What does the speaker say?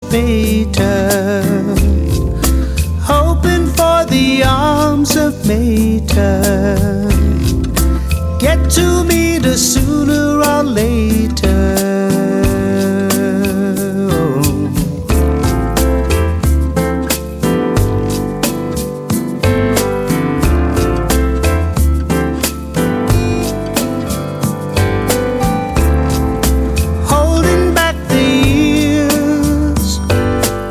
Mater, hoping for the arms of Mater. Get to me